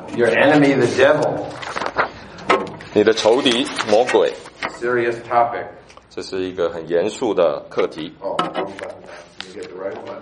Your enemy, the devil. 你的仇敌魔鬼， Serious topic. 这是一个很严肃的课题。 Oh, wrong button. Let me get the right one.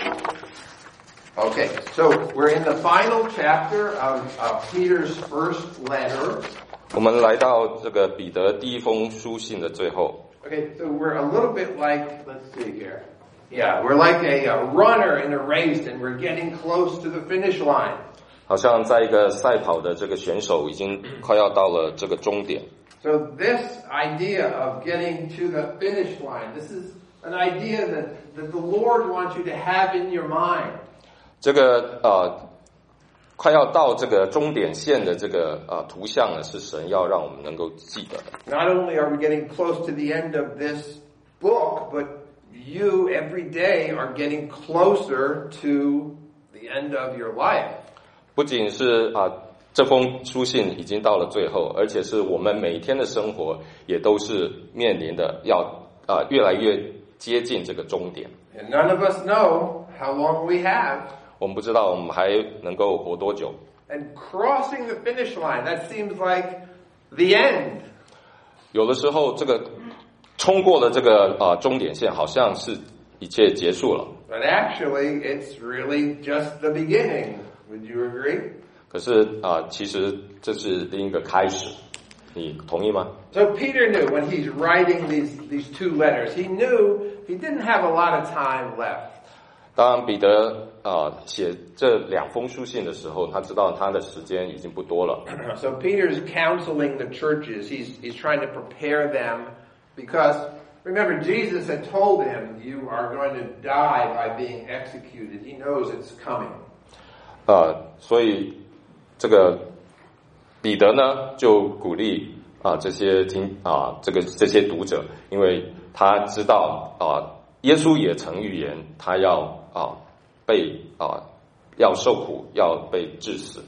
Okay, so we're in the final chapter of Peter's first letter. 我们来到这个彼得第一封书信的最后。 Okay, so we're a little bit like, let's see here. Yeah, we're like a runner in a race and we're getting close to the finish line. 好像在一个赛跑的这个选手已经快要到了这个终点。 So this idea of getting to the finish line, this is an idea that the Lord wants you to have in your mind. 这个快要到这个终点线的这个图像呢，是神要让我们能够记得的。 Not only are we getting close to the end of this book, but you every day are getting closer to the end of your life. 不仅是这封书信已经到了最后，而且是我们每天的生活也都是面临的要越来越接近这个终点。 And none of us know how long we have. 我们不知道我们还能够活多久。 And crossing the finish line, that seems like the end. 有的时候这个冲过了这个终点线，好像是一切结束了。 But actually, it's really just the beginning. Would you agree? 可是其实这是另一个开始，你同意吗？ So Peter knew when he's writing these two letters, he knew he didn't have a lot of time left. 当然，彼得写这两封书信的时候，他知道他的时间已经不多了。 So Peter's counseling the churches. He's trying to prepare them because remember Jesus had told him you are going to die by being executed. He knows it's coming. 所以这个彼得呢，就鼓励这些这些读者，因为他知道耶稣也曾预言他要要受苦，要被致死。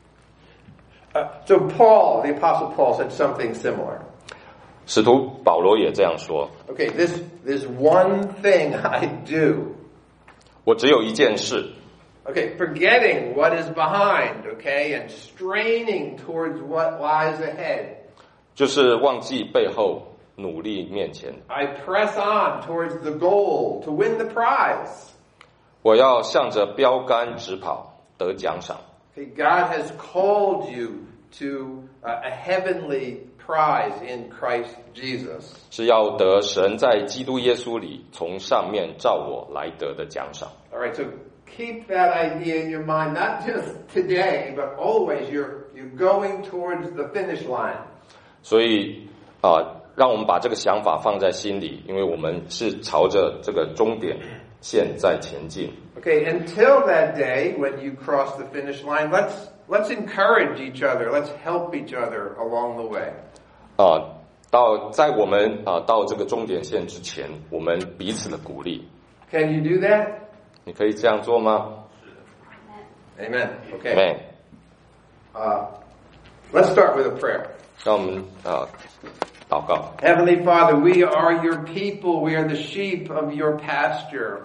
So Paul, the Apostle Paul, said something similar. 使徒保罗也这样说。 Okay, this one thing I do. 我只有一件事。 Okay, forgetting what is behind, okay, and straining towards what lies ahead. 就是忘记背后，努力面前。 I press on towards the goal to win the prize. 我要向着标杆直跑，得奖赏。 Okay, God has called you to a heavenly prize in Christ Jesus. 是要得神在基督耶稣里从上面照我来得的奖赏。 All right, so keep that idea in your mind, not just today, but always. You're going towards the finish line. 所以让我们把这个想法放在心里，因为我们是朝着这个终点线在前进。 Okay, until that day when you cross the finish line, let's encourage each other. Let's help each other along the way. 在我们到这个终点线之前，我们彼此的鼓励。 Can you do that? 你可以这样做吗？ Amen. Okay. Amen. Let's start with a prayer. 让我们祷告。 Heavenly Father, we are your people. We are the sheep of your pasture.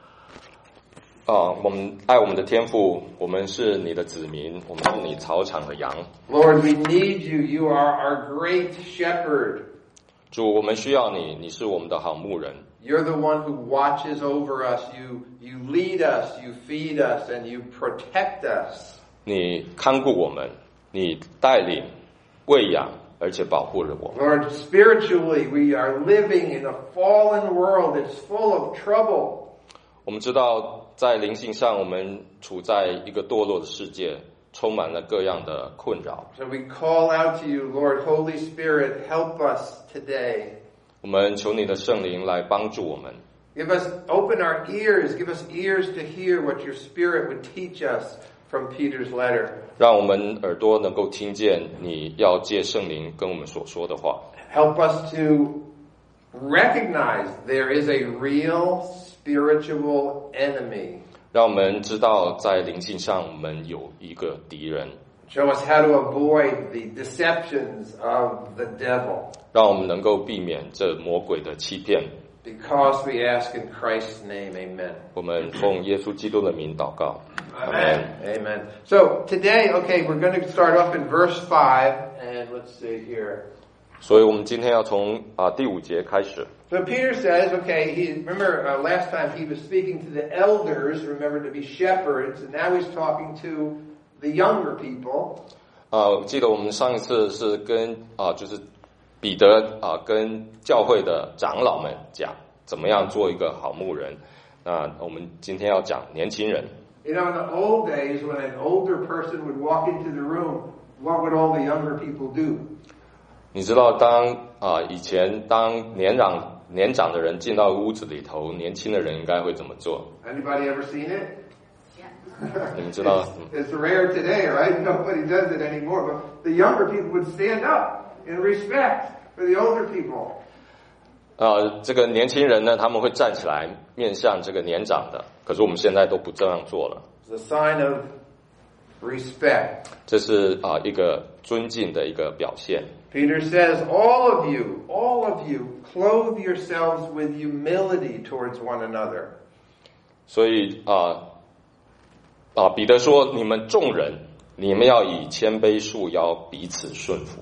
我们爱我们的天父，我们是你的子民，我们是你草场的羊。 Lord, we need you. You are our great shepherd. 主，我们需要你，你是我们的好牧人。 You're the one who watches over us. You lead us, you feed us, and you protect us. 你看顾我们，你带领、喂养，而且保护着我们。 Lord, spiritually, we are living in a fallen world that's full of trouble. 我们知道，在灵性上，我们处在一个堕落的世界，充满了各样的困扰。 So we call out to you, Lord, Holy Spirit, help us today. 我们求你的圣灵来帮助我们。 Open our ears, give us ears to hear what your Spirit would teach us from Peter's letter. 让我们耳朵能够听见你要借圣灵跟我们所说的话。 Help us to recognize there is a real spiritual enemy. 让我们知道在灵性上我们有一个敌人。 Show us how to avoid the deceptions of the devil. 让我们能够避免这魔鬼的欺骗。 Because we ask in Christ's name, amen. 我们奉耶稣基督的名祷告。 Amen. Amen. So today, okay, we're going to start off in verse 5, and let's see here. 所以我们今天要从第5节开始。 So Peter says, okay, remember last time he was speaking to the elders, remember to be shepherds, and now he's talking to the younger people. 记得我们上一次是跟就是彼得跟教会的长老们讲怎么样做一个好牧人。那我们今天要讲年轻人。 You know, in the old days, when an older person would walk into the room, what would all the younger people do? 你知道以前当年长的人进到屋子里头，年轻的人应该会怎么做？ Anybody ever seen it? 你们知道 It's rare today, right? Nobody does it anymore. But the younger people would stand up in respect for the older people. 这个年轻人呢，他们会站起来面向这个年长的，可是我们现在都不这样做了。 It's a sign of respect. 这是一个尊敬的一个表现。 Peter says, all of you, clothe yourselves with humility towards one another. 所以彼得说，你们众人，你们要以谦卑束腰，彼此顺服。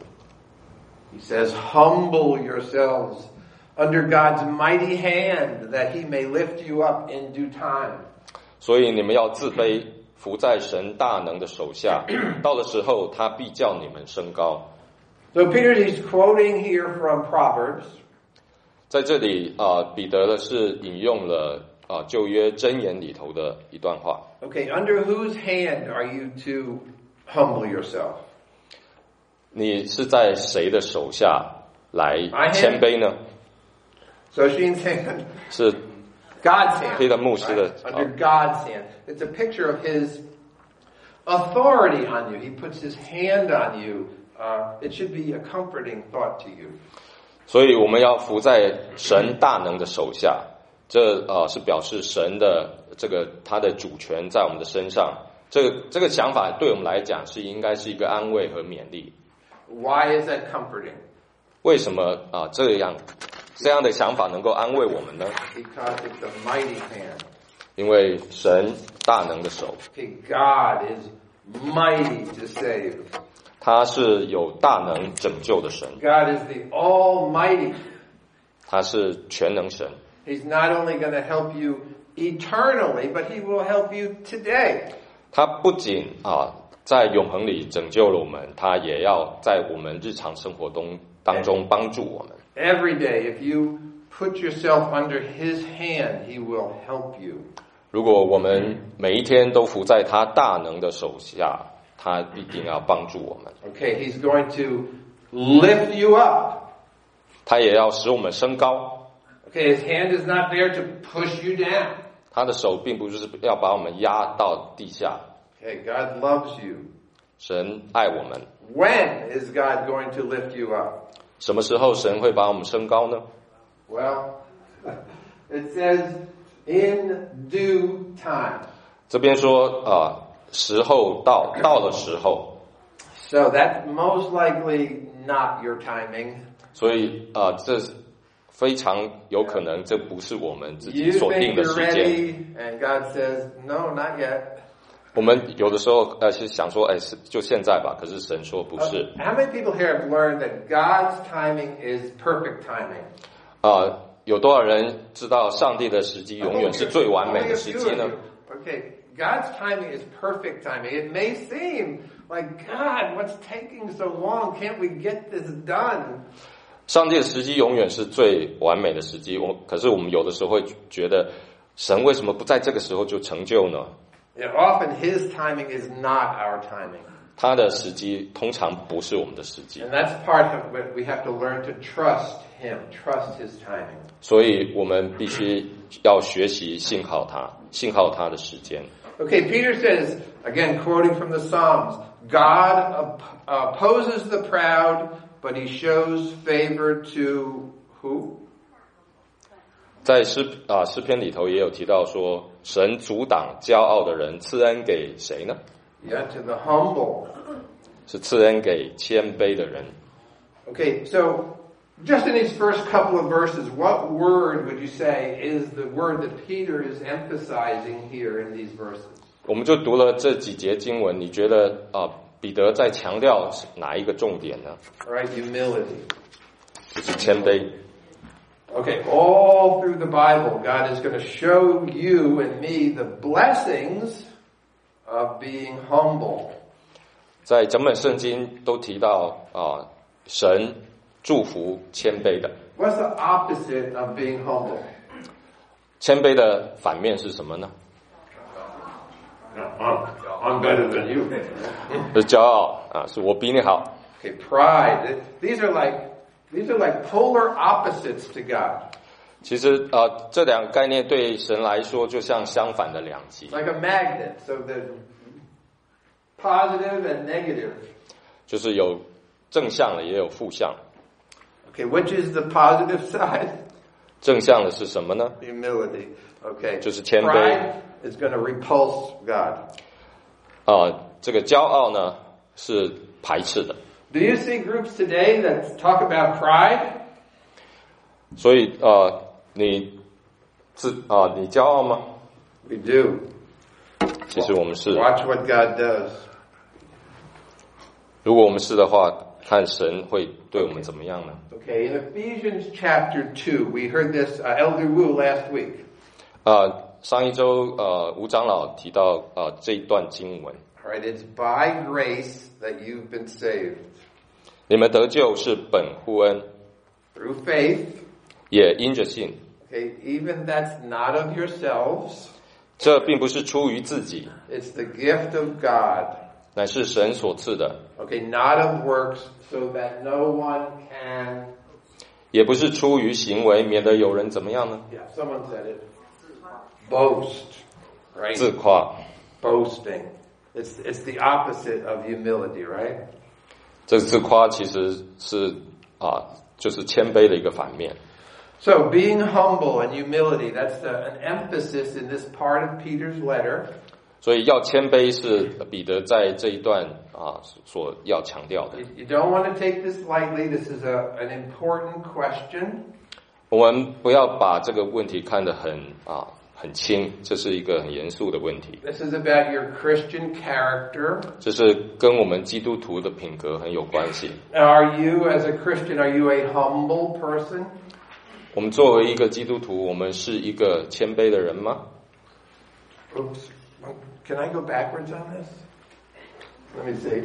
He says, humble yourselves under God's mighty hand, that he may lift you up in due time. 所以你们要自卑，伏在神大能的手下，到了时候，他必叫你们升高。 So Peter, he's quoting here from Proverbs. 在这里彼得是引用了旧约箴言里头的一段话。 Okay, under whose hand are you to humble yourself? 你是在谁的手下来谦卑呢？ So Sheen's hand. 是 God's hand. Peter 牧师的 Under God's hand. It's a picture of his authority on you. He puts his hand on you. It should be a comforting thought to you. 所以我们要伏在神大能的手下，这是表示神的他的主权在我们的身上。这个想法对我们来讲是应该是一个安慰和勉励。 Why is that comforting? 为什么这样的想法能够安慰我们呢？ Because it's a mighty hand. 因为神大能的手。 Okay, God is mighty to save. 他是有大能拯救的神。 God is the Almighty. 他是全能神。 He's not only going to help you eternally, but he will help you today. 他不仅在永恒里拯救了我们，他也要在我们日常生活当中帮助我们。 Every day, if you put yourself under his hand, he will help you. 如果我们每一天都伏在他大能的手下，他必定要帮助我们。 Okay, he's going to lift you up. 他也要使我们升高。 Okay, his hand is not there to push you down. 他的手并不是要把我们压到地下。 Okay, God loves you. 神爱我们。 When is God going to lift you up? 什么时候神会把我们升高呢？ Well, it says in due time. 这边说时候到了时候。 So that's most likely not your timing. 所以这非常有可能这不是我们自己 You 所 think 定的 you're 时间。 ready, and God says, no, not yet. 我们有的时候是想说就现在吧，可是神说不是。 How many people here have learned that God's timing is perfect timing? 有多少人知道上帝的时机永远是最完美的时机呢？ Okay, God's timing is perfect timing. It may seem like, God, what's taking so long? Can't we get this done? 上帝的时机永远是最完美的时机，可是我们有的时候会觉得，神为什么不在这个时候就成就呢？ Often His timing is not our timing. 他的时机通常不是我们的时机。 And that's part of what we have to learn to trust Him, trust His timing. 所以我们必须要学习信靠他的时间。 Okay, Peter says, again quoting from the Psalms, God opposes the proud, but He shows favor to who? 在诗篇里头也有提到说，神阻挡骄傲的人，赐恩给谁呢？ Yeah, to the humble. 是赐恩给谦卑的人。 Okay, so just in these first couple of verses, what word would you say is the word that Peter is emphasizing here in these verses? 我们就读了这几节经文，你觉得彼得在强调哪一个重点呢？ Right, humility. 就是谦卑。 Okay, all through the Bible, God is going to show you and me the blessings of being humble. 在整本圣经都提到神祝福谦卑的。 What's the opposite of being humble? 谦卑的反面是什么呢？ I'm better than you. 是骄傲啊，是我比你好。 Okay, pride. These are like polar opposites to God. 其实这两个概念对神来说就像相反的两极， Like a magnet. So there's positive and negative. 就是有正向的也有负向。 Okay, which is the positive side? 正向的是什么呢？ Humility. Okay. 就是谦卑。 Pride is going to repulse God. 这个骄傲呢是排斥的。 Do you see groups today that talk about pride? 所以你骄傲吗？ We do. 其实我们是。 Watch what God does. 如果我们是的话，看神会对我们怎么样呢？ Okay, in Ephesians chapter 2, we heard this Elder Wu last week. 上一周吴长老提到这一段经文。 All right, it's by grace that you've been saved. 你们得救是本乎恩， Through faith. 也因着信。 Okay, even that's not of yourselves. 这并不是出于自己， It's the gift of God. 乃是神所赐的， Okay, not of works, so that no one can. 也不是出于行为，免得有人怎么样呢？ Yeah, someone said it. Boast. Right? 自夸。 Boasting. It's the opposite of humility, right? 这个自夸其实是就是谦卑的一个反面。 So being humble and humility, that's an emphasis in this part of Peter's letter. 所以要谦卑是彼得在这一段所要强调的。 You don't want to take this lightly. This is an important question. 我们不要把这个问题看得很轻，这是一个很严肃的问题。 This is about your Christian character. 这是跟我们基督徒的品格很有关系。 Are you, as a Christian, are you a humble person? 我们作为一个基督徒，我们是一个谦卑的人吗？ Oops. Can I go backwards on this? Let me see.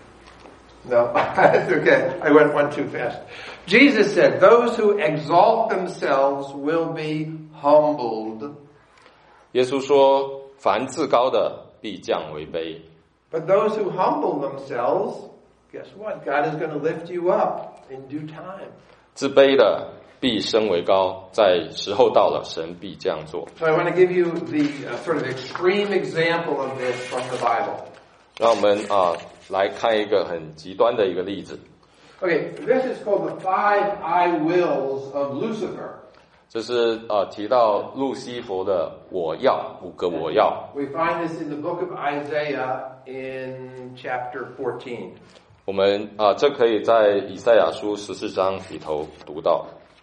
No, that's okay. I went one too fast. Jesus said, those who exalt themselves will be humbled. 耶稣说：“凡自高的，必降为卑； But those who humble themselves, guess what? God is going to lift you up in due time. 自卑的，必升为高。在时候到了，神必这样做。” So I want to give you the sort of extreme example of this from the Bible. 让我们来看一个很极端的一个例子。 Okay, this is called the 5 I wills of Lucifer. 这是提到路西弗的我要5个我要。 We find this in the book of Isaiah in chapter 14. 我们这可以在以赛亚书14章里头读到。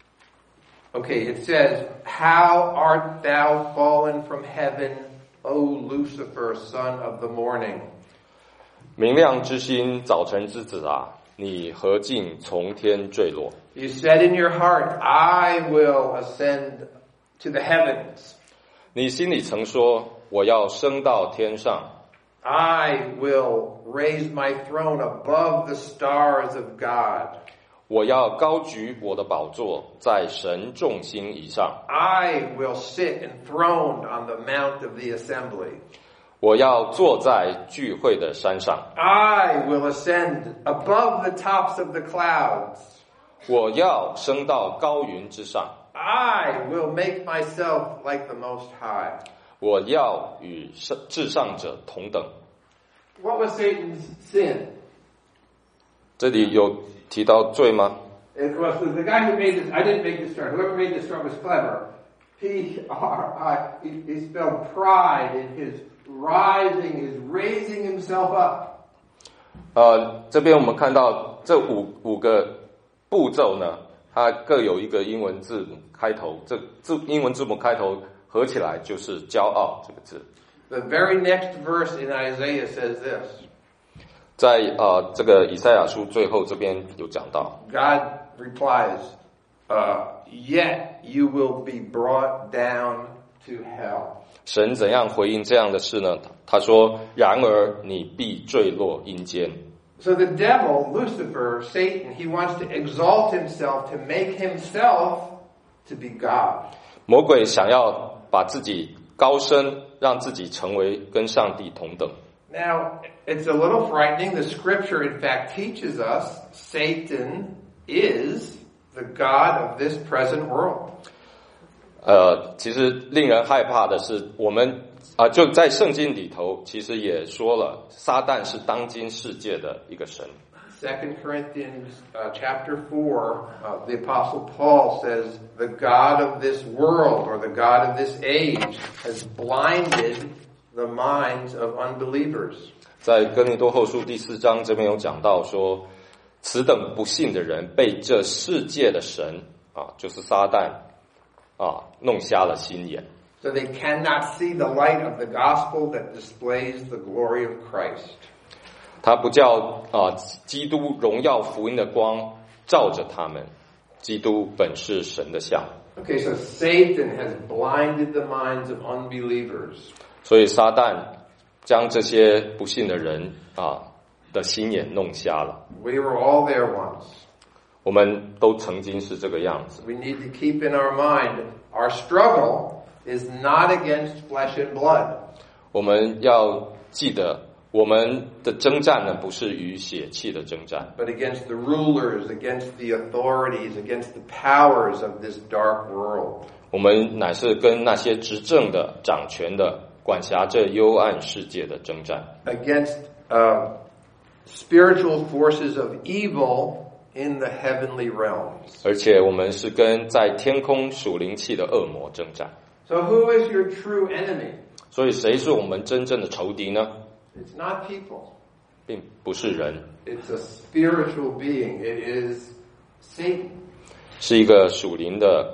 Okay, it says, How art thou fallen from heaven, O Lucifer, son of the morning? 明亮之星，早晨之子啊，你何竟从天坠落？ You said in your heart, I will ascend to the heavens. 你心里曾说，我要升到天上， I will raise my throne above the stars of God. 我要高举我的宝座在神众星以上， I will sit enthroned on the mount of the assembly. 我要坐在聚会的山上， I will ascend above the tops of the clouds. 我要升到高云之上， I will make myself like the Most High. 我要与至上者同等。 What was Satan's sin? 这里有提到罪吗？ It was the guy who made this. I didn't make this chart. Whoever made this chart was clever. P-R-I. He spelled pride in his rising, his raising himself up. 这边我们看到这五个步骤呢，它各有一个英文字母开头，这英文字母开头合起来就是骄傲这个字。 The very next verse in Isaiah says this. 在这个以赛亚书最后这边有讲到 God replies, yet you will be brought down to hell. 神怎样回应这样的事呢？他说：“然而你必坠落阴间。” So the devil, Lucifer, Satan, he wants to exalt himself to make himself to be God. 魔鬼想要把自己高升，让自己成为跟上帝同等。 Now, it's a little frightening. The scripture, in fact, teaches us Satan is the god of this present world. 其实令人害怕的是，我们就在圣经里头，其实也说了，撒旦是当今世界的一个神。 2 Corinthians chapter 4, the Apostle Paul says, the god of this world or the god of this age has blinded the minds of unbelievers. 在哥林多后书第4章这边有讲到说，此等不信的人被这世界的神就是撒旦弄瞎了心眼。 So they cannot see the light of the gospel that displays the glory of Christ. 他不叫基督荣耀福音的光照着他们，基督本是神的像。 Okay, so Satan has blinded the minds of unbelievers. 所以撒旦将这些不信的人的心眼弄瞎了。 We were all there once. 我们都曾经是这个样子。 We need to keep in our mind, our struggle is not against flesh and blood. 我们要记得，我们的征战呢，不是与血气的征战， but against the rulers, against the authorities, against the powers of this dark world. 我们乃是跟那些执政的、掌权的、管辖这幽暗世界的征战。 Against spiritual forces of evil in the heavenly realms. 而且我们是跟在天空属灵气的恶魔征战。 So who is your true enemy? 所以谁是我们真正的仇敌呢？ It's not people. 并不是人， It's a spiritual being. It is Satan. 是一个属灵的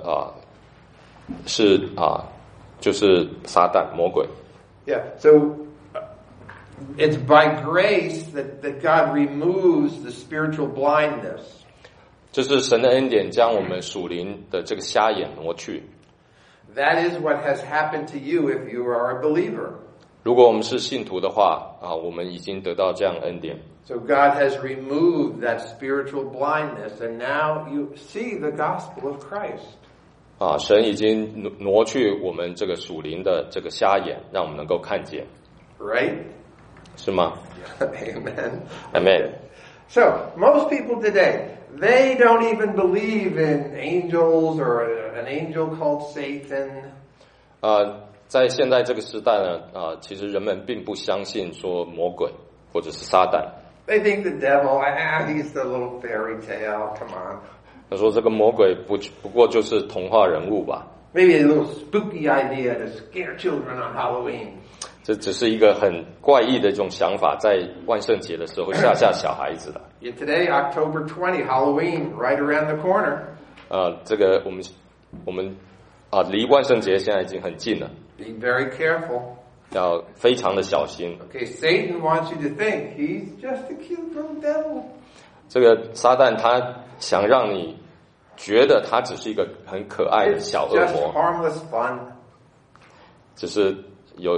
就是撒旦魔鬼。 Yeah. So it's by grace that God removes the spiritual blindness. 这是神的恩典，将我们属灵的这个瞎眼挪去。 That is what has happened to you if you are a believer. 如果我们是信徒的话我们已经得到这样的恩典。 So God has removed that spiritual blindness, and now you see the gospel of Christ. 神已经挪去我们这个属灵的这个瞎眼，让我们能够看见， Right? 是吗？ Amen. Amen. So, most people today, they don't even believe in angels or an angel called Satan. 在现在这个时代呢，其实人们并不相信说魔鬼或者是撒旦。 They think the devil, he's a little fairy tale, come on. 他说这个魔鬼不过就是童话人物吧。 Maybe a little spooky idea to scare children on Halloween. 这只是一个很怪异的一种想法，在万圣节的时候吓小孩子的。 Yeah, today, October 20, Halloween, right around the corner. 这个我们离万圣节现在已经很近了， Be very careful. 要非常的小心。 Okay, Satan wants you to think he's just a cute little devil. 这个撒旦他想让你觉得他只是一个很可爱的 It's 小恶 just 魔， harmless fun. 只是有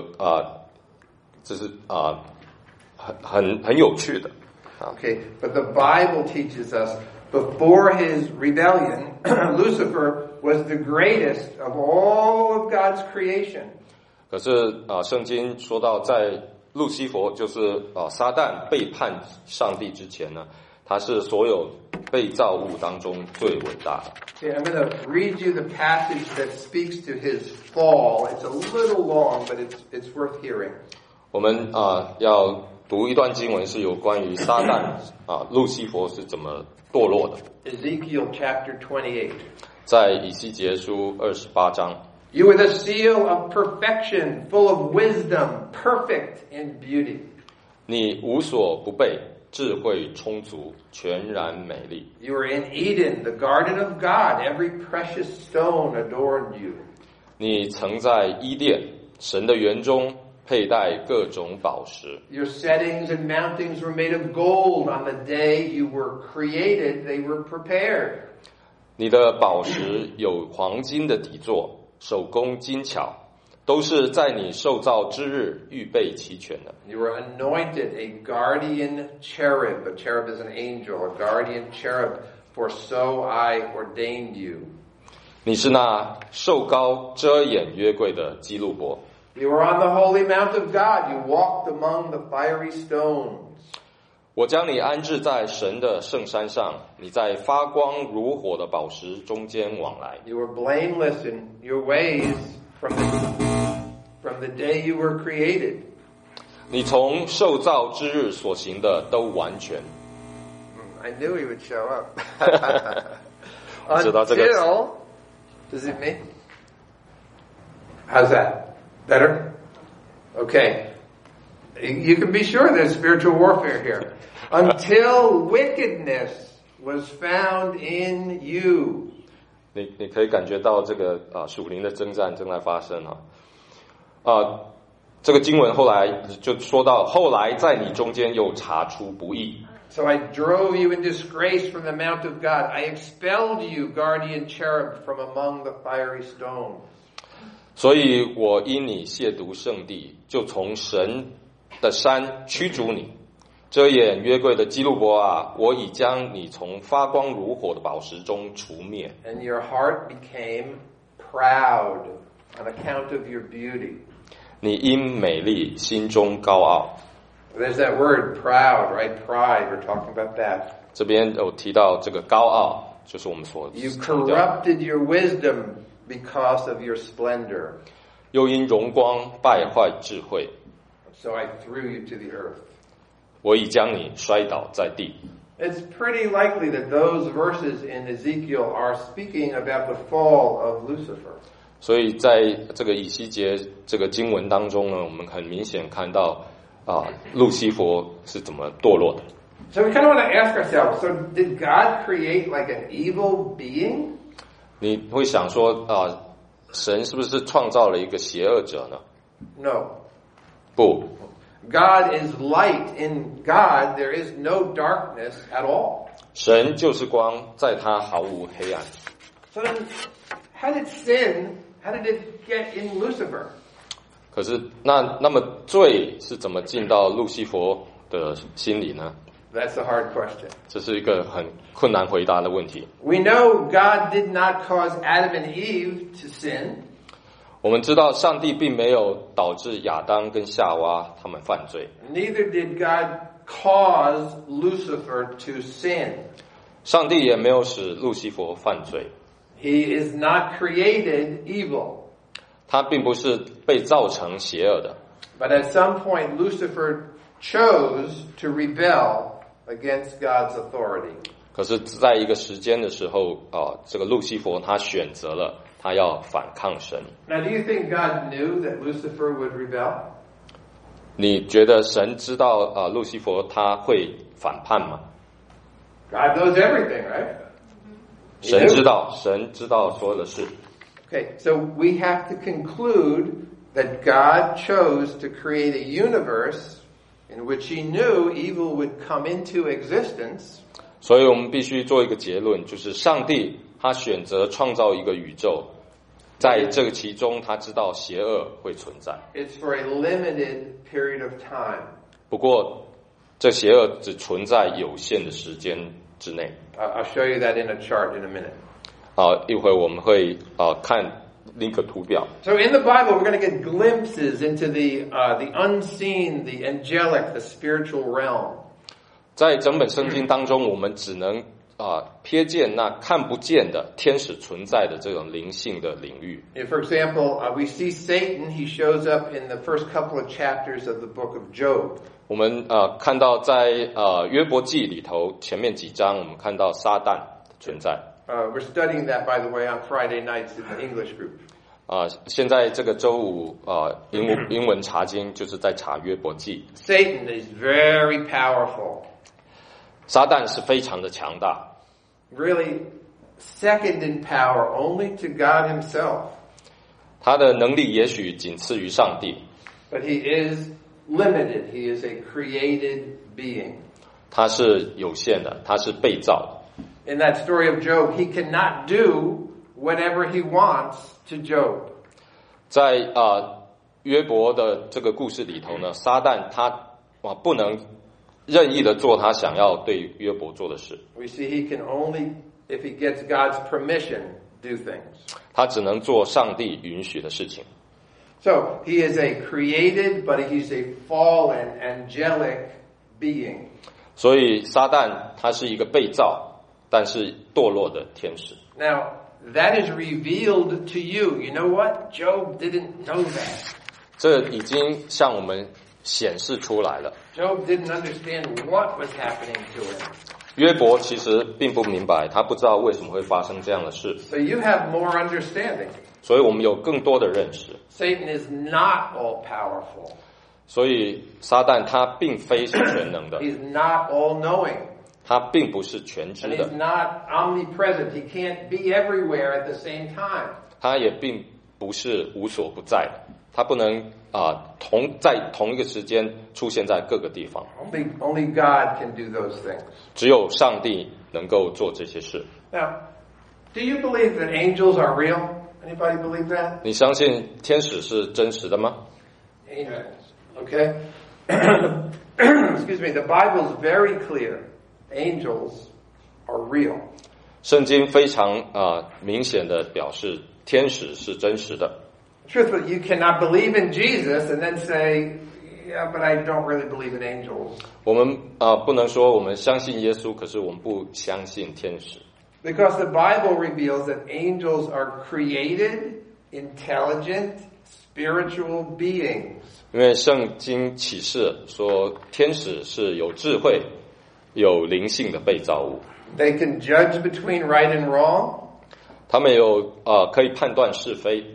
很有趣的。 Okay, but the Bible teaches us before his rebellion, Lucifer was the greatest of all of God's creation. 可是圣经说到，在路西佛就是撒旦背叛上帝之前呢，他是所有被造物当中最伟大的。 Okay, I'm going to read you the passage that speaks to his fall. It's a little long, but it's worth hearing. 我们要读一段经文，是有关于撒旦路西佛是怎么堕落的。 Ezekiel chapter 28. 在以西结书28章。 You were the seal of perfection, full of wisdom, perfect in beauty. 你无所不备，智慧充足，全然美丽。 You were in Eden, the garden of God. Every precious stone adorned you. 你曾在伊甸，神的园中， 佩戴各种宝石。 Your settings and mountings were made of gold. On the day you were created, they were prepared. 你的宝石有黄金的底座，手工精巧，都是在你受造之日预备齐全的。 You were anointed a guardian cherub. A cherub is an angel, a guardian cherub, for so I ordained you. 你是那受膏遮掩约柜的基路伯。 You were on the holy mount of God. You walked among the fiery stones. 我将你安置在神的圣山上，你在发光如火的宝石中间往来。 You were blameless in your ways from the day you were created. 你从受造之日所行的都完全。 I knew he would show up. 知道这个 Until, does it mean? How's that? Better? Okay. You can be sure there's spiritual warfare here. Until wickedness was found in you. 你可以感觉到这个属灵的征战正在发生这个经文后来就说到，后来在你中间又查出不义。 So I drove you in disgrace from the mount of God. I expelled you, guardian cherub, from among the fiery stones. 所以我因你亵渎圣地，就从神的山驱逐你。遮掩约柜的基路伯啊，我已将你从发光如火的宝石中除灭。 And your heart became proud on account of your beauty. 你因美丽心中高傲。 There's that word, proud, right? Pride, we're talking about that. 这边有提到这个高傲，就是我们所 You 强调， corrupted your wisdom because of your splendor. 又因荣光败坏智慧， So I threw you to the earth. 我已将你摔倒在地。 It's pretty likely that those verses in Ezekiel are speaking about the fall of Lucifer. 所以在这个以西结这个经文当中呢，我们很明显看到路西弗是怎么堕落的。 So we kind of want to ask ourselves, so did God create like an evil being? 你会想说神是不是创造了一个邪恶者呢？ No. 不， God is light. In God, there is no darkness at all. 神就是光，在他毫无黑暗。 So then, how did it get in Lucifer? 可是那么罪是怎么进到路西弗的心里呢？ That's a hard question. 这是一个很困难回答的问题。 We know God did not cause Adam and Eve to sin. 我们知道上帝并没有导致亚当跟夏娃他们犯罪， Neither did God cause Lucifer to sin. 上帝也没有使路西弗犯罪， He is not created evil. 他并不是被造成邪恶的。 But at some point, Lucifer chose to rebel against God's authority. 可是在一个时间的时候这个路西弗他选择了他要反抗神。 Now, do you think God knew that Lucifer would rebel? 你觉得神知道路西弗他会反叛吗？ God knows everything, right? 神知道所有的事。 Okay, so we have to conclude that God chose to create a universe in which he knew evil would come into existence. 所以我们必须做一个结论，就是上帝他选择创造一个宇宙，在这个其中他知道邪恶会存在， It's for a limited period of time. 不过这邪恶只存在有限的时间之内。 I'll show you that in a chart in a minute. 一会我们会看另一个图表。 So in the Bible, we're going to get glimpses into the unseen, the angelic, the spiritual realm. 在整本圣经当中，我们只能瞥见那看不见的天使存在的这种灵性的领域。 For example, we see Satan. He shows up in the first couple of chapters of the book of Job. 我们看到在约伯记里头前面几章，我们看到撒旦的存在。 We're studying that, by the way, on Friday nights in the English group. 现在这个周五英文查经就是在查约伯记。 Satan is very powerful. 撒旦是非常的强大， Really second in power only to God himself. 他的能力也许仅次于上帝。 But he is limited. He is a created being. 他是有限的，他是被造的。 In that story of Job, he cannot do whatever he wants to Job. 在约伯的这个故事里头呢，撒旦他不能任意的做他想要对约伯做的事。 We see he can only, if he gets God's permission, do things. 他只能做上帝允许的事情。 So, he is a created, but he's a fallen, angelic being. 所以撒旦他是一个被造，但是堕落的天使。 Now, that is revealed to you. You know what? Job didn't know that. 这已经向我们显示出来了。 Job didn't understand what was happening to him. 约伯其实并不明白，他不知道为什么会发生这样的事。 So you have more understanding. 所以我们有更多的认识。 Satan is not all powerful. 所以撒旦他并非是全能的， He's not all knowing. 他并不是全知 And 的 he's，not omnipresent. He can't be everywhere at the same time. 他也并不是无所不在的，他不能在同一个时间出现在各个地方。 Only God can do those things. 只有上帝能够做这些事。 Now, do you believe that angels are real? Anybody believe that? 你相信天使是真实的吗？ Angels. Okay? Excuse me. The Bible is very clear. Angels are real. 圣经非常明显的表示天使是真实的。 Truthfully, you cannot believe in Jesus and then say, yeah, but I don't really believe in angels. 我们不能说我们相信耶稣，可是我们不相信天使。 Because the Bible reveals that angels are created, intelligent, spiritual beings. 因为圣经启示说天使是有智慧、有灵性的被造物。 They can judge between right and wrong. 他们有可以判断是非。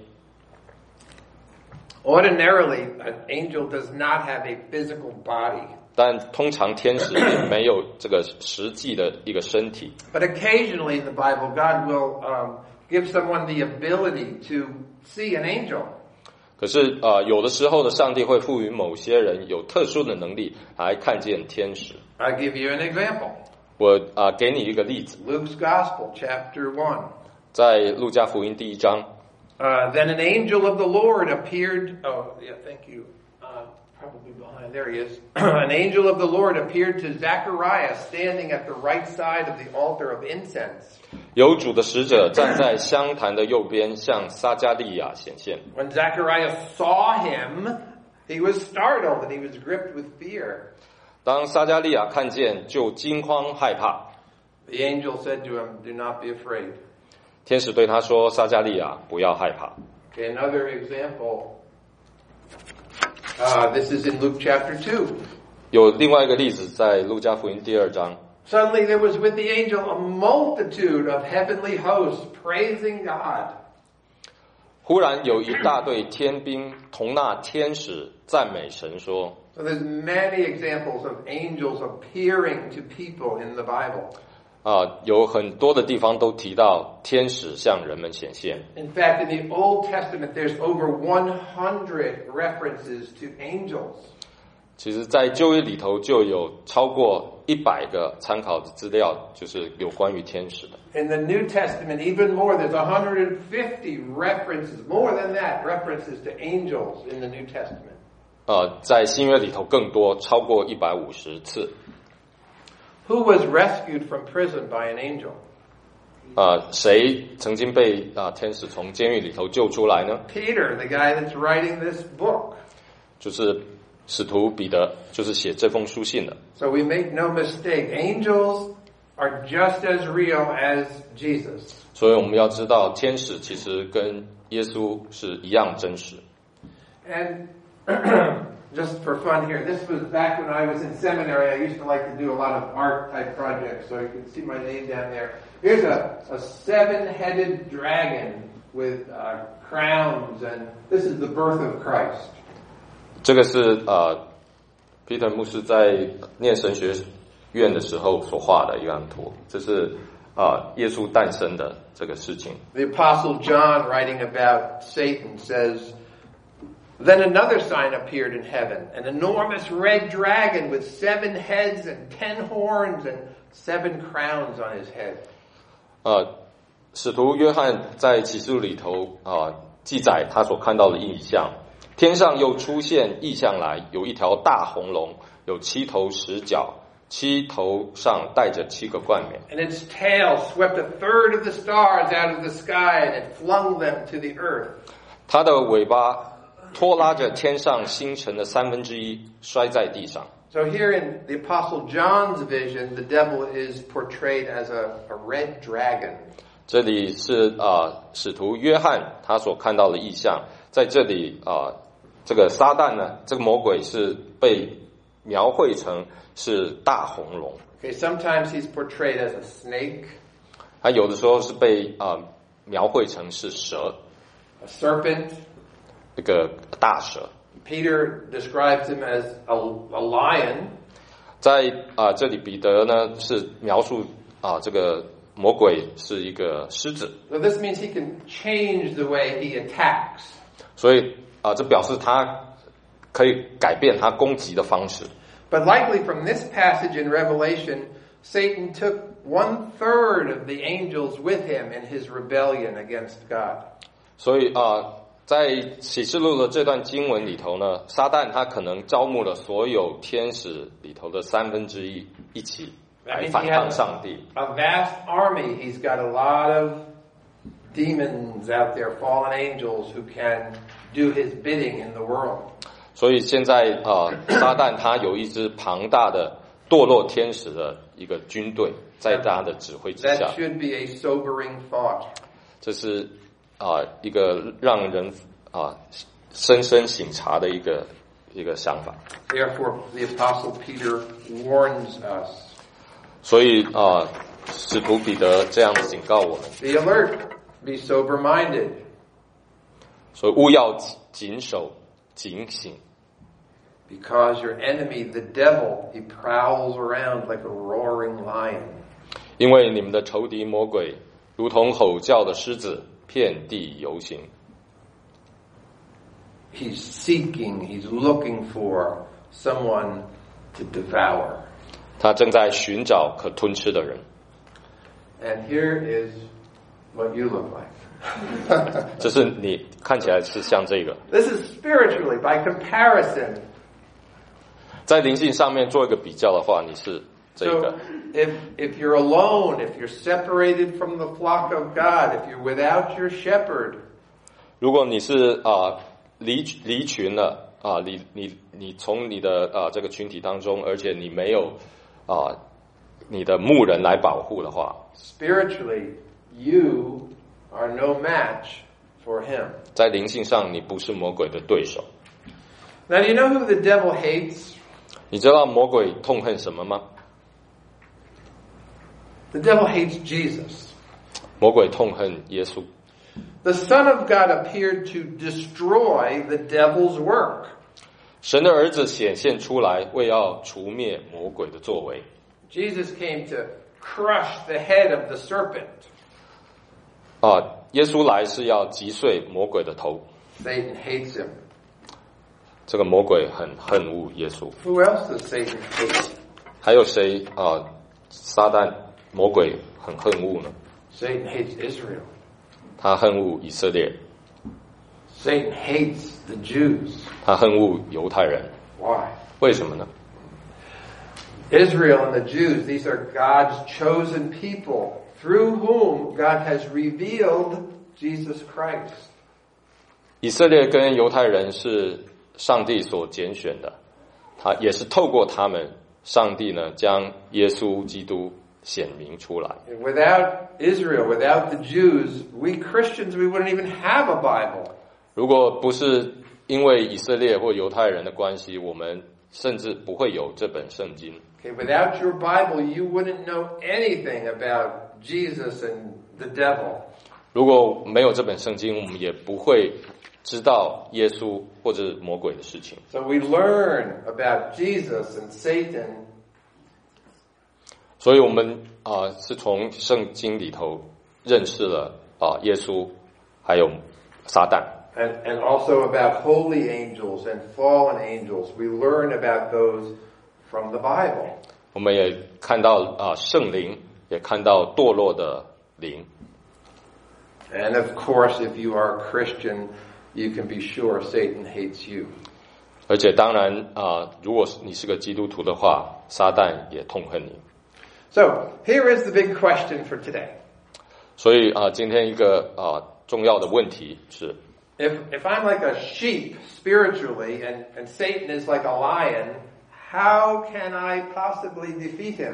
Ordinarily, an angel does not have a physical body. 但通常天使也没有这个实际的一个身体。 But occasionally in the Bible, God will give someone the ability to see an angel. 可是有的时候呢，上帝会赋予某些人有特殊的能力来看见天使。 I'll give you an example. 我给你一个例子， Luke's Gospel, chapter 1. 在路加福音第1章。 Then an angel of the Lord appeared. Oh, yeah, thank you. Probably behind. There he is. An angel of the Lord appeared to Zechariah standing at the right side of the altar of incense. 有主的使者站在香坛的右边，向撒迦利亚显现。 When Zechariah saw him, he was startled and he was gripped with fear. 当撒迦利亚看见，就惊慌害怕。 The angel said to him, "Do not be afraid." 天使对他说：“撒迦利亚，不要害怕。” Okay, another example. This is in Luke chapter 2. 有另外一个例子，在路加福音第2章。 Suddenly there was with the angel a multitude of heavenly hosts praising God. 忽然有一大队天兵同那天使赞美神说。 So there's many examples of angels appearing to people in the Bible. 有很多的地方都提到天使向人们显现。 In fact, in the Old Testament, there's over 100 references to angels. 其实在旧约里头就有超过100个参考的资料，就是有关于天使的。 In the New Testament, even more, there's 150 references, more than that, references to angels in the New Testament. 在新约里头更多，超过150次。 Who was rescued from prison by an angel? 谁曾经被天使从监狱里头救出来呢？ Peter, the guy that's writing this book. 就是使徒彼得，就是写这封书信的。 So we make no mistake, angels are just as real as Jesus. 所以我们要知道，天使其实跟耶稣是一样真实。 And just for fun here, this was back when I was in seminary. I used to like to do a lot of art type projects, so you can see my name down there. Here's a 7-headed dragon with crowns, and this is the birth of Christ. 这个是Peter 牧师在念神学院的时候所画的一张图，这是耶稣诞生的这个事情。 The Apostle John, writing about Satan, says, Then another sign appeared in heaven, an enormous red dragon with 7 heads and 10 horns and 7 crowns on his head. 使徒约翰在启示录里头记载他所看到的异象，天上又出现异象来，有一条大红龙，有7头10角，7头上带着7个冠冕。 And its tail swept a third of the stars out of the sky and it flung them to the earth. 它的尾巴拖拉着天上星辰的1/3，摔在地上。 So here in the Apostle John's vision, the devil is portrayed as a red dragon. 这里是使徒约翰他所看到的异象，在这里这个撒旦呢，这个魔鬼是被描绘成是大红龙。 Okay, sometimes he's portrayed as a snake. 他有的时候是被描绘成是蛇 A serpent. 一个大蛇。 Peter describes him as a lion. 在这里彼得呢是描述这个魔鬼是一个狮子。 So this means he can change the way he attacks. 所以这表示他可以改变他攻击的方式。 But likely from this passage in Revelation, Satan took 1/3 of the angels with him in his rebellion against God. 所以在启示录的这段经文里头呢，撒旦他可能招募了所有天使里头的1/3一起来反抗上帝。 A vast army. He's got a lot of demons out there, fallen angels who can do his bidding in the world. 所以现在撒旦他有一支庞大的堕落天使的一个军队，在他的指挥之下。 That should be a sobering thought. 这是一个让人深深省察的一个想法。 Therefore, the Apostle Peter warns us. 所以使徒彼得这样警告我们 Be alert, be sober-minded. 所以务要谨守警醒。 Because your enemy, the devil, he prowls around like a roaring lion. 因为你们的仇敌魔鬼如同吼叫的狮子，遍地游行。 He's seeking, he's looking for someone to devour. 他正在寻找可吞吃的人。 And here is what you look like. 这是你看起来是像这个。 This is spiritually, by comparison. 在灵性上面做一个比较的话，你是这个。 So if you're alone, if you're separated from the flock of God, if you're without your shepherd, 如果你是离群了你从你的这个群体当中，而且你没有你的牧人来保护的话 spiritually you are no match for him. 在灵性上你不是魔鬼的对手。 Now, do you know who the devil hates? 你知道魔鬼痛恨什么吗？ The devil hates Jesus. 魔鬼痛恨耶稣。 The Son of God appeared to destroy the devil's work. 神的儿子显现出来，为要除灭魔鬼的作为。 Jesus came to crush the head of the serpent. 耶稣来是要击碎魔鬼的头。 Satan hates him. 这个魔鬼很恨恶耶稣。 Who else does Satan hate? 还有谁撒旦魔鬼很恨恶呢？ Satan hates Israel. 他恨恶以色列。 Satan hates the Jews. 他恨恶犹太人。 Why? 为什么呢？ Israel and the Jews, these are God's chosen people through whom God has revealed Jesus Christ. 以色列跟犹太人是上帝所拣选的，他也是透过他们，上帝呢将耶稣基督显明出来。 Without Israel, without the Jews, we Christians, we wouldn't even have a Bible. 如果不是因为以色列或犹太人的关系，我们甚至不会有这本圣经。 Okay, without your Bible, you wouldn't know anything about Jesus and the devil. 如果没有这本圣经，我们也不会知道耶稣或者魔鬼的事情。 So we learn about Jesus and Satan. 所以我们是从圣经里头认识了耶稣还有撒旦。 And also about holy angels and fallen angels. We learn about those from the Bible. 我们也看到圣灵，也看到堕落的灵。 And of course, if you are a Christian, you can be sure Satan hates you. 而且当然如果你是个基督徒的话，撒旦也痛恨你。 So here is the big question for today. 所以今天一个重要的问题是 If I'm like a sheep spiritually and Satan is like a lion, how can I possibly defeat him?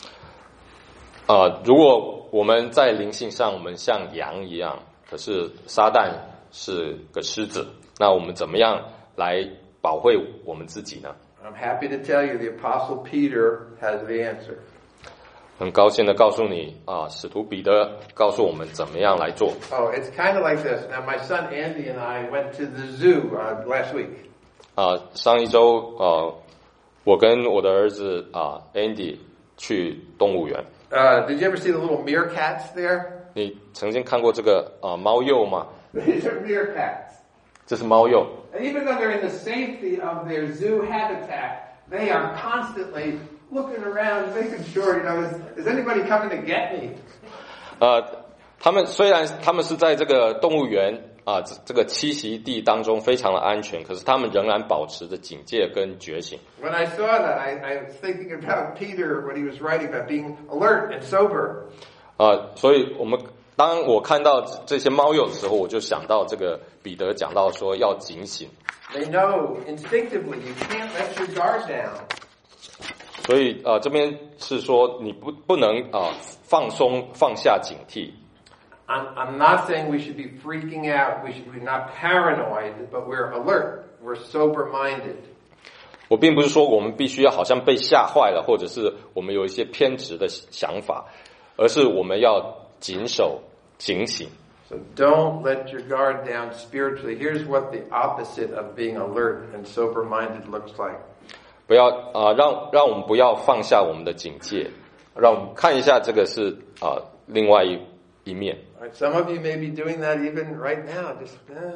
如果我们在灵性上我们像羊一样，可是撒旦是个狮子，那我们怎么样来保卫我们自己呢？ I'm happy to tell you the Apostle Peter has the answer. 很高兴的告诉你使徒彼得告诉我们怎么样来做。 Oh, it's kind of like this. Now, my son Andy and I went to the zoo last week. 上一周我跟我的儿子Andy 去动物园。 Did you ever see the little meerkats there? 你曾经看过这个猫鼬吗？ These are meerkats. 这是猫鼬。 And even though they're in the safety of their zoo habitat, they are constantly looking around, making sure, is anybody coming to get me? 他们虽然他们是在这个动物园这个栖息地当中非常的安全，可是他们仍然保持着警戒跟觉醒。 When I saw that, I was thinking about Peter when he was writing about being alert and sober. 所以当我看到这些猫鼬的时候，我就想到这个彼得讲到说要警醒。 They know instinctively you can't let your guard down. 所以这边是说你不能放下警惕。 I'm not saying we should be freaking out. We should be not paranoid, but we're alert. We're sober-minded. 我并不是说我们必须要好像被吓坏了，或者是我们有一些偏执的想法，而是我们要谨守警醒。 So don't let your guard down spiritually. Here's what the opposite of being alert and sober-minded looks like. 不要让我们不要放下我们的警戒，让我们看一下这个是另外一面。 Some of you may be doing that even right now. Just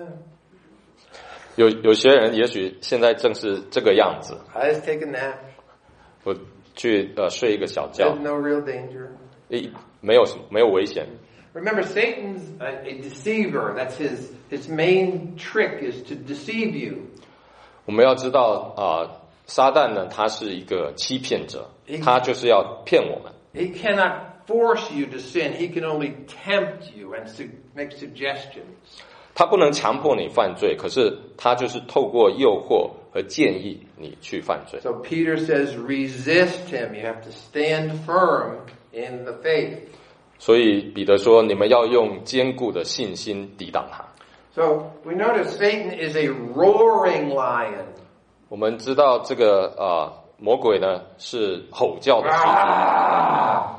有些人也许现在正是这个样子。 I just take a nap. 我去睡一个小觉。 There's no real danger. 没有危险。 Remember, Satan's a deceiver. That's his main trick is to deceive you. 我们要知道撒旦呢，他是一个欺骗者，他就是要骗我们。 He cannot force you to sin. He can only tempt you and make suggestions. 他不能强迫你犯罪，可是他就是透过诱惑和建议你去犯罪。 So Peter says, resist him. You have to stand firm in the faith. 所以彼得说，你们要用坚固的信心抵挡他。 So we notice Satan is a roaring lion. 我们知道这个魔鬼呢是吼叫的狮子。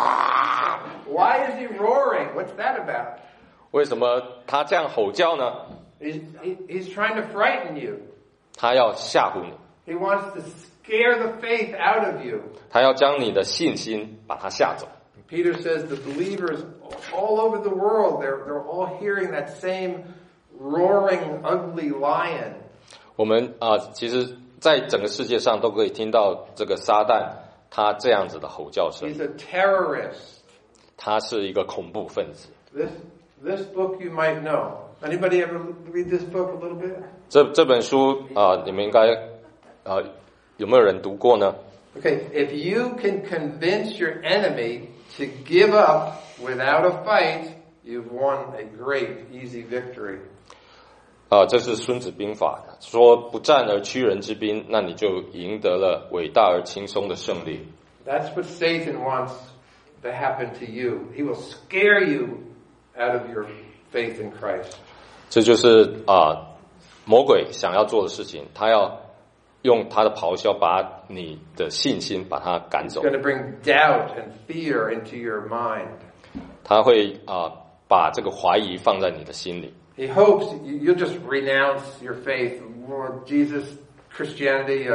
Why is he roaring? What's that about? 为什么他这样吼叫呢？ He's trying to frighten you. 他要吓唬你。 He wants to scare the faith out of you. 他要将你的信心把它吓走。 Peter says the believers all over the world, they're all hearing that same roaring, ugly lion. 我们其实在整个世界上都可以听到这个撒旦他这样子的吼叫声。 He's a terrorist. 他是一个恐怖分子。 This book you might know. Anybody ever read this book a little bit? 这本书你们应该有没有人读过呢？ Okay, if you can convince your enemy to give up without a fight, you've won a great, easy victory. 这是孙子兵法说不战而屈人之兵，那你就赢得了伟大而轻松的胜利。 That's what Satan wants to happen to you. He will scare you out of your faith in Christ. 这就是魔鬼想要做的事情，他要用他的咆哮把你的信心把它赶走。 It's going to bring doubt and fear into your mind. 他会把这个怀疑放在你的心里。 He hopes you'll just renounce your faith. Well, Jesus, Christianity,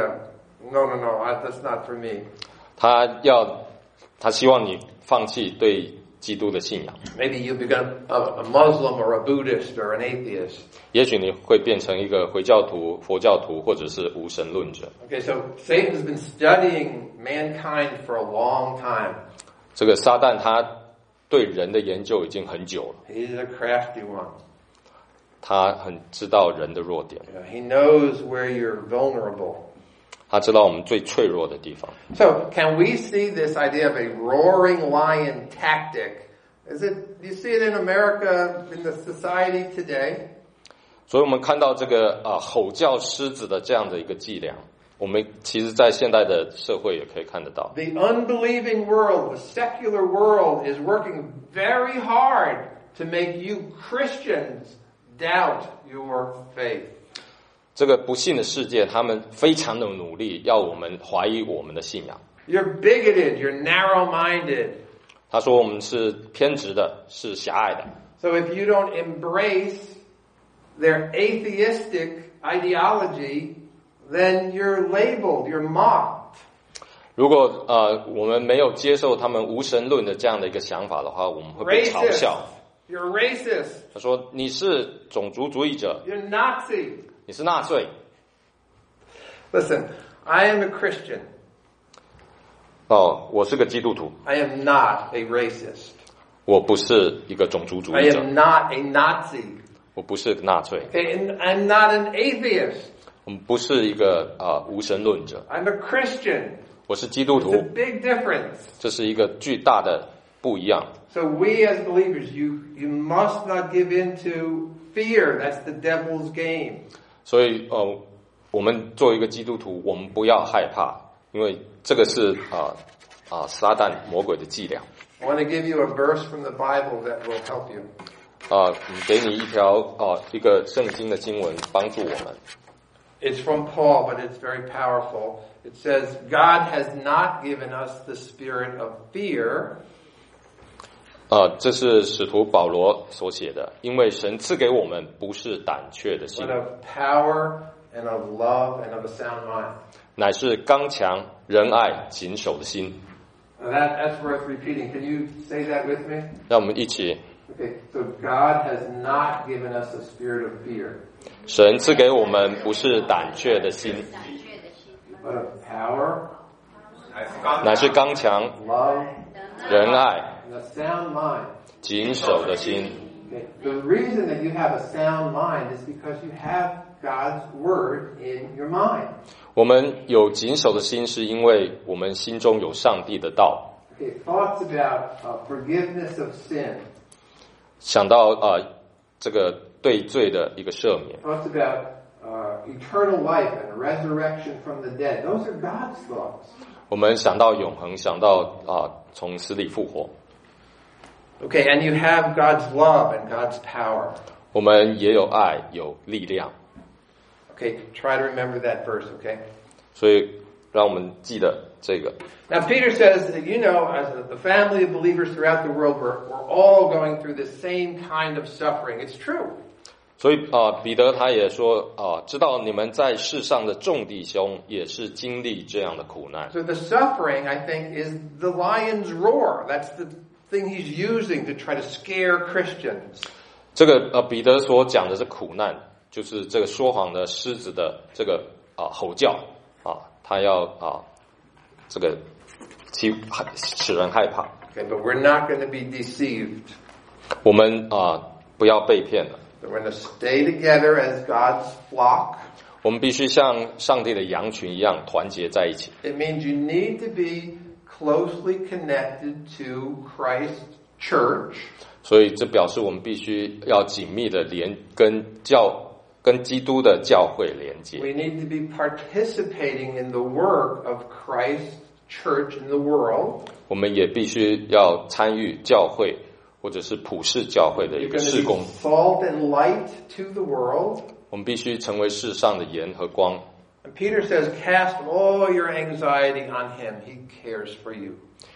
no, that's not for me. 他希望你放弃对基督的信仰。 Maybe you become a Muslim or a Buddhist or an atheist. 也许你会变成一个回教徒、佛教徒，或者是无神论者。 Okay, so Satan's been studying mankind for a long time. 这个撒旦他对人的研究已经很久了， He's a crafty one. 他很知道人的弱点， He knows where you're vulnerable. 他知道我们最脆弱的地方。 So, can we see this idea of a roaring lion tactic? Do you see it in America, in the society today? 所以我们看到这个吼叫狮子的这样的一个伎俩，我们其实在现代的社会也可以看得到。 The unbelieving world, the secular world, is working very hard to make you Christians doubt your faith. 这个不信的世界，他们非常的努力，要我们怀疑我们的信仰。 You're bigoted, you're narrow-minded. 他说我们是偏执的，是狭隘的。 So if you don't embrace their atheistic ideology, then you're labeled, you're mocked. 如果我们没有接受他们无神论的这样的一个想法的话，我们会被嘲笑。 You're racist. 他说你是种族主义者， You're Nazi. 你是纳粹。 Listen, I am a Christian. 我是个基督徒， I am not a racist. 我不是一个种族主 I 义者， am not a Nazi. 我不是纳粹， Okay, and I'm not an atheist. 我们不是一个无神论者， I'm a Christian. 我是基督 It's 徒 a，big difference. 这是一个巨大的不一样。 So we as believers, you must not give in to fear. That's the devil's game. 所以我们作为一个基督徒，我们不要害怕，因为这个是撒旦魔鬼的伎俩。 I want to give you a verse from the Bible that will help you. 给你一个圣经的经文帮助我们。 It's from Paul, but it's very powerful. It says, God has not given us the spirit of fear. 这是使徒保罗所写的，因为神赐给我们不是胆怯的心， But of power and of love and of a sound mind. 乃是刚强、仁爱、谨守的心。 Now that's worth repeating. Can you say that with me? 让我们一起， Okay, so God has not given us a spirit of fear, 神赐给我们不是胆怯的心， but of power, 乃是刚强、 love, 仁爱、 and a sound mind. 谨守的心。 Okay, the reason that you have a sound mind is because you have God's word in your mind. 我们有谨守的心，是因为我们心中有上帝的道。 Okay, thoughts about forgiveness of sin. 想到这个对罪的一个赦免， Thoughts about eternal life and resurrection from the dead. Those are God's thoughts. 我们想到永恒，想到从死里复活。 Okay, and you have God's love and God's power. 我们也有爱，有力量。 Okay, try to remember that verse, okay? 所以让我们记得这个。 Now, Peter says that, as the family of believers throughout the world, we're all going through the same kind of suffering. It's true. 所以彼得他也说知道你们在世上的众弟兄也是经历这样的苦难。 So the suffering, I think, is the lion's roar. That's the thing he's using to try to scare Christians. 这个彼得所讲的是苦难，就是这个说谎的狮子的这个吼叫他要这个使人害怕。 Okay, but we're not going to be deceived. 我们不要被骗了。 We're going to stay together as God's flock. 我们必须像上帝的羊群一样团结在一起。 It means you need to be closely connected to Christ's church. 所以这表示我们必须要紧密的跟基督的教会连接。 We need to be participating in the work of Christ's church in the world. 我们也必须要参与教会或者是普世教会的一 You're 个 going 事 to 工。 be salt and light to the world. 我们必须成为世上的盐和光。 And Peter says, cast all your anxiety on him. He cares for you.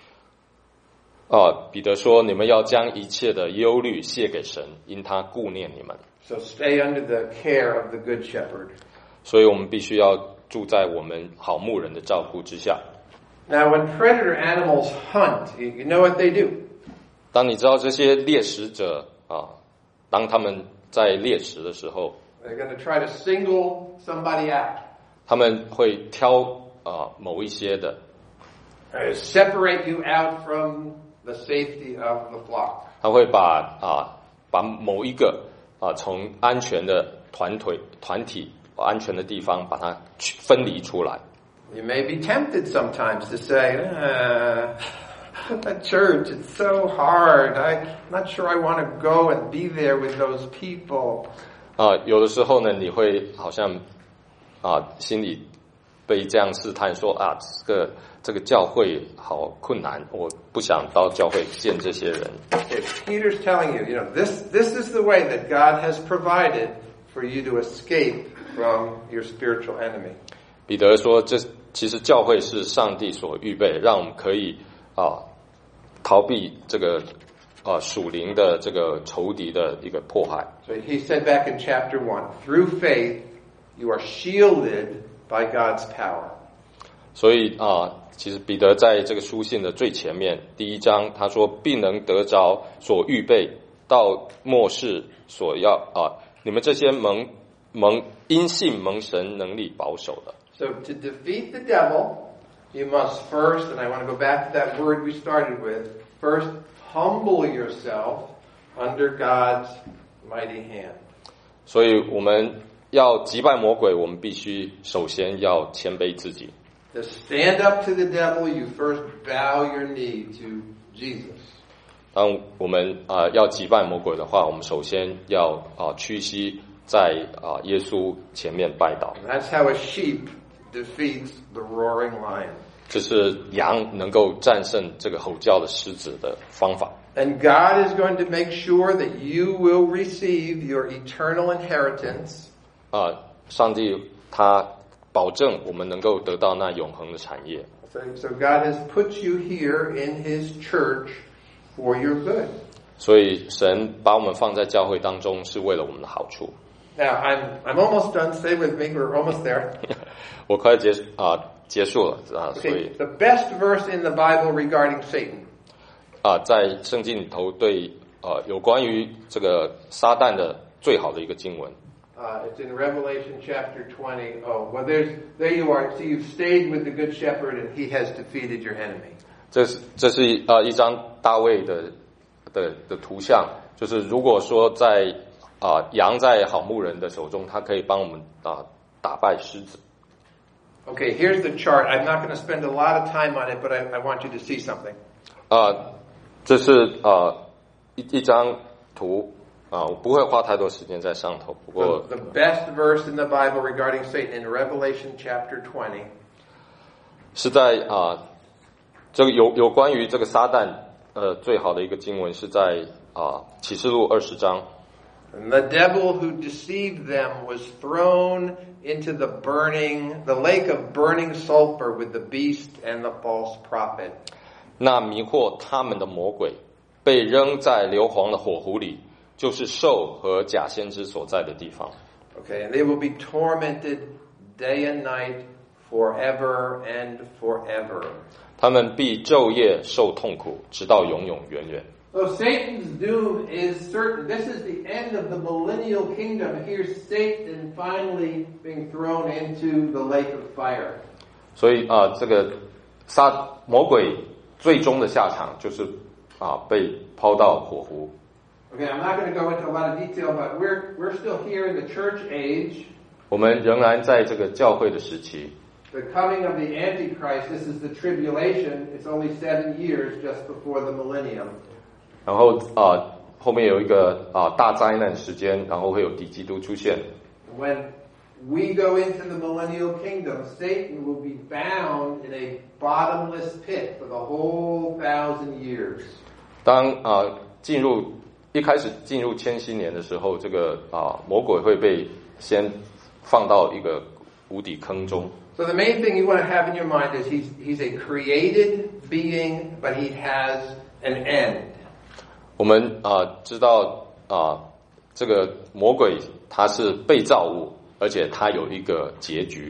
彼得说，你们要将一切的忧虑卸给神，因他顾念你们。 So stay under the care of the good shepherd. 所以我们必须要住在我们好牧人的照顾之下。 Now, when predator animals hunt, you know what they do. 当你知道这些猎食者当他们在猎食的时候， they're going to try to single somebody out. 他们会挑某一些的 Separate you out from the safety of the flock. 他会把某一个从安全的团体安全的地方把它分离出来。 You may be tempted sometimes to say, at church, it's so hard. I'm not sure I want to go and be there with those people. 有的时候呢，你会好像心里被这样试探说这个教会好困难，我不想到教会见这些人。 Peter's telling you, this is the way that God has provided for you to escape from your spiritual enemy. 彼得说，这其实教会是上帝所预备，让我们可以逃避这个属灵的这个仇敌的一个迫害。 So he said back in chapter 1, through faith, you are shielded by God's power. 所以其实彼得在这个书信的最前面第1章，他说必能得着所预备到末世所要你们这些因信蒙神能力保守的。 So to defeat the devil, you must first, and I want to go back to that word we started with, first humble yourself under God's mighty hand. 所以我们要击败魔鬼，我们必须首先要谦卑自己。 To stand up to the devil, you first bow your knee to Jesus. 当我们要击败魔鬼的话，我们首先要屈膝在耶稣前面拜倒。 And that's how a sheep defeats the roaring lion. 这是羊能够战胜这个吼叫的狮子的方法。 And God is going to make sure that you will receive your eternal inheritance. 上帝他保证我们能够得到那永恒的产业。 So God has put you here in His church for your good. 所以神把我们放在教会当中，是为了我们的好处。 Now I'm almost done. Stay with me. We're almost there. 我快结束了所以 Okay, the best verse in the Bible regarding Satan. 在圣经里头对有关于这个撒旦的最好的一个经文。 It's in Revelation chapter 20. Oh, well, there you are. So you've stayed with the Good Shepherd, and he has defeated your enemy. 这是一张大卫的图像，就是如果说在羊在好牧人的手中，他可以帮我们打败狮子。 Okay, here's the chart. I'm not going to spend a lot of time on it, but I want you to see something. 这是一张图我不会花太多时间在上头。不过 The best verse in the Bible regarding Satan in Revelation chapter 20. 是在这个有关于这个撒旦最好的一个经文是在启示录20章。 And the devil who deceived them was thrown into the lake of burning sulfur with the beast and the false prophet. 那迷惑他们的魔鬼被扔在硫磺的火湖里，就是兽和假先知所在的地方。 Okay, and they will be tormented day and night forever and forever. 他们必昼夜受痛苦，直到永永远远。 So Satan's doom is certain. This is the end of the millennial kingdom. Here's Satan finally being thrown into the lake of fire. 所以这个魔鬼最终的下场就是被抛到火湖。 Okay, I'm not going to go into a lot of detail, but we're still here in the church age. 我们仍然在这个教会的时期。 The coming of the Antichrist, this is the tribulation. It's only 7 years just before the millennium. 然后后面有一个大灾难时间，然后会有敌基督出现。 When we go into the millennial kingdom, Satan will be bound in a bottomless pit for the whole 1,000 years. 当一开始进入千禧年的时候，这个魔鬼会被先放到一个无底坑中。 So the main thing you want to have in your mind is he's a created being, but he has an end. 我们知道这个魔鬼他是被造物，而且他有一个结局。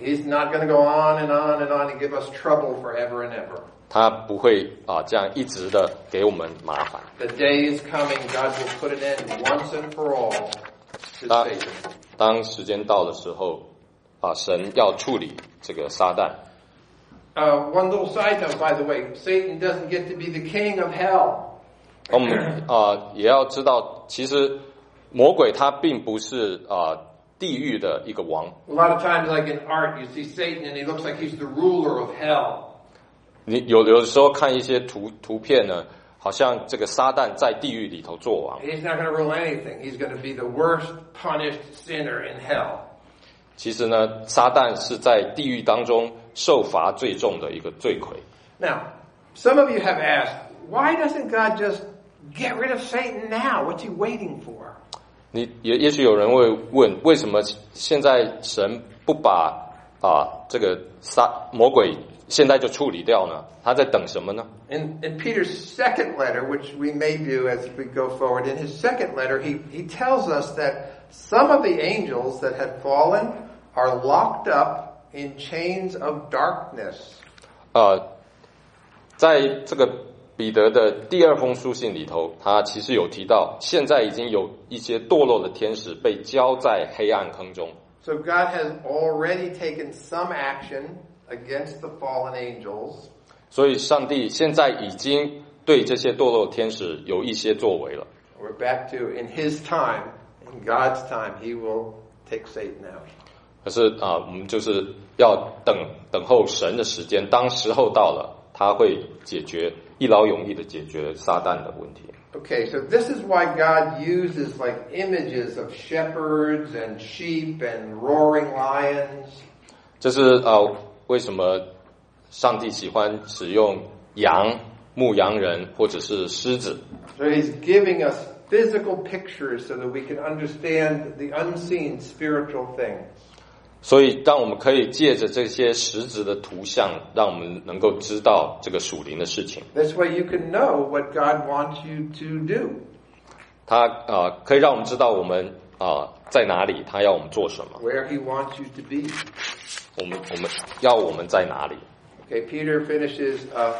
He's not going to go on and on and on and give us trouble forever and ever. 他不会这样一直的给我们麻烦。 The day is coming, God will put an end once and for all to Satan. 当时间到的时候，神要处理这个撒旦。 One little side note, by the way, Satan doesn't get to be the king of hell. 我们也要知道，其实魔鬼他并不是地狱的一个王。 A lot of times, like in art, you see Satan and he looks like he's the ruler of hell. 你有的时候看一些图片呢，好像这个撒旦在地狱里头做王。 He's not going to rule anything. He's going to be the worst punished sinner in hell. 其实呢，撒旦是在地狱当中受罚最重的一个罪魁。 Now, some of you have asked, why doesn't God just get rid of Satan now? What's he waiting for? 也许有人会问，为什么现在神不把这个魔鬼现在就处理掉呢？他在等什么呢？ In Peter's second letter, which we may do as we go forward, in his second letter, he tells us that some of the angels that had fallen are locked up in chains of darkness. 在这个彼得的第二封书信里头，他其实有提到，现在已经有一些堕落的天使被交在黑暗坑中。 So God has already taken some action against the fallen angels. 所以上帝现在已经对这些堕落天使有一些作为了。 We're back to in His time, in God's time, He will take Satan out. 可是我们就是要等候神的时间，当时候到了，他会解决一劳永逸的解决撒旦的问题。 Okay, so this is why God uses like images of shepherds and sheep and roaring lions. 这是为什么上帝喜欢使用牧羊人或者是狮子。 So He's giving us physical pictures so that we can understand the unseen spiritual things. 所以当我们可以借着这些实质的图像，让我们能够知道这个属灵的事情。 This way you can know what God wants you to do. 他可以让我们知道我们在哪里，他要我们做什么。 Where He wants you to be. 我们要我们在哪里。 Okay, Peter finishes,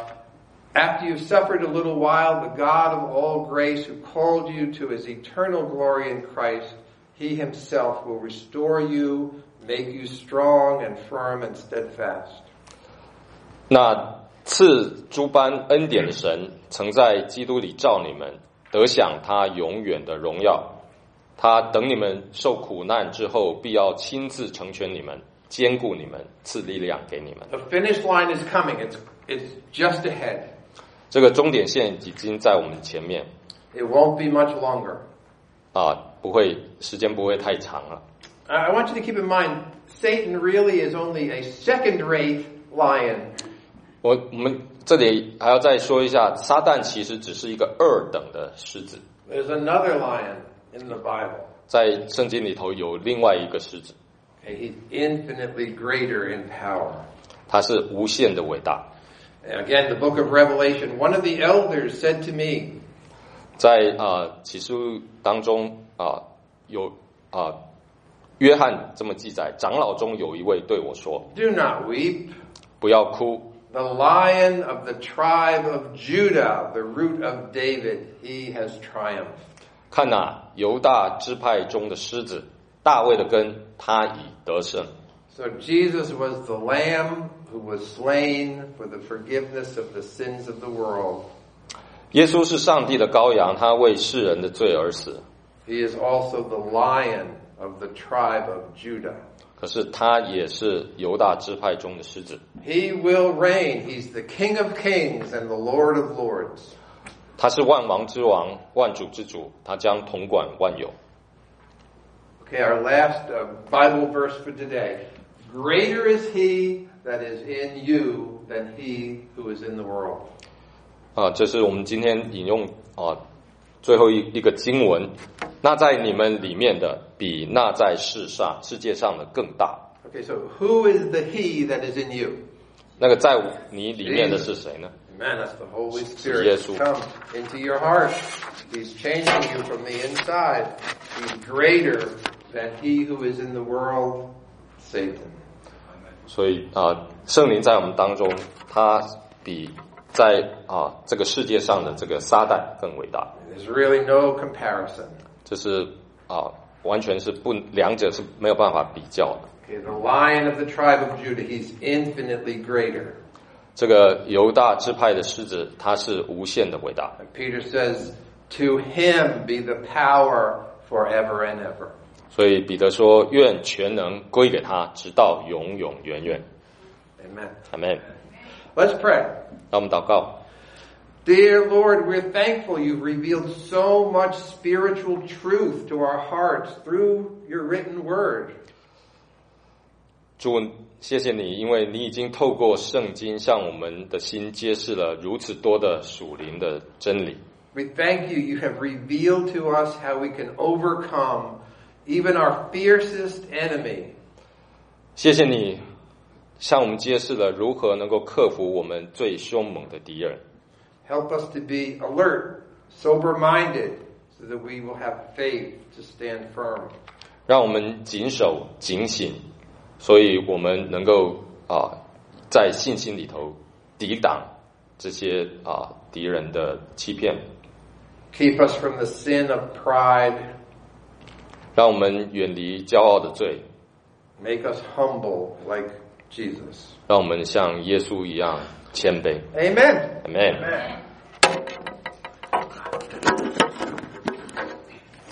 after you've suffered a little while, the God of all grace who called you to His eternal glory in Christ, He Himself will restore you, make you strong and firm and steadfast. 那赐诸般恩典的神，曾在基督里召你们，得享他永远的荣耀。他等你们受苦难之后，必要亲自成全你们，坚固你们，赐力量给你们。 The finish line is coming. It's just ahead. 这个终点线已经在我们前面。 It won't be much longer. 时间不会太长了。 I want you to keep in mind, Satan really is only a second-rate lion. 我们这里还要再说一下，撒旦其实只是一个二等的狮子。 There's another lion in the Bible. 在圣经里头有另外一个狮子， Okay, he's infinitely greater in power. 他是无限的伟大。 And again, the book of Revelation, one of the elders said to me, 在启示录当中有约翰这么记载，长老中有一位对我说 Do not weep. 不要哭， The Lion of the tribe of Judah, the root of David, he has triumphed. 看哪，犹大支派中的狮子，大卫的根，他已得胜。 So Jesus was the Lamb who was slain for the forgiveness of the sins of the world. 耶稣是上帝的羔羊，他为世人的罪而死。 He is also the Lion of the tribe of Judah. 可是他也是犹大支派中的狮子。 He will reign. He's the King of kings and the Lord of lords. 他是万王之王，万主之主，他将统管万有。 Okay, our last Bible verse for today. Greater is he that is in you than he who is in the world. 这是我们今天引用最后一个经文。那在你们里面的，比那在世界上的更大。 Okay, so who is the he that is in you? 那个在你里面的是谁呢？ Amen. That's the Holy Spirit come into your heart. He's changing you from the inside. He's greater than he who is in the world, Satan. 所以圣灵在我们当中，他比在这个世界上的这个撒旦更伟大。 There's really no comparison. 这是完全是两者是没有办法比较的。 Okay, the Lion of the tribe of Judah, he's infinitely greater. 这个犹大支派的狮子，他是无限的伟大。 And Peter says, "To him be the power forever and ever." 所以彼得说：“愿全能归给他，直到永永远远。” Amen. Amen. Let's pray. 让我们祷告。 Dear Lord, we're thankful you've revealed so much spiritual truth to our hearts through your written word. 主，谢谢你，因为你已经透过圣经向我们的心揭示了如此多的属灵的真理。 We thank you, you have revealed to us how we can overcome even our fiercest enemy. 谢谢你向我们揭示了如何能够克服我们最凶猛的敌人。 Help us to be alert, sober-minded, so that we will have faith to stand firm. 让我们谨守警醒，所以我们能够在信心里头抵挡这些敌人的欺骗。 Keep us from the sin of pride. 让我们远离骄傲的罪。 Make us humble like Jesus. 让我们像耶稣一样谦卑。 Amen. Amen. Amen.